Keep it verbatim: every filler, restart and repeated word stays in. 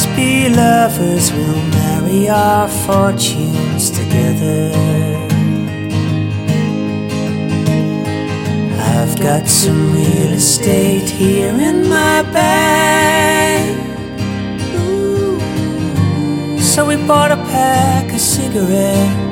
be lovers, we'll marry our fortunes together. I've got some real estate here in my bag. So we bought a pack of cigarettes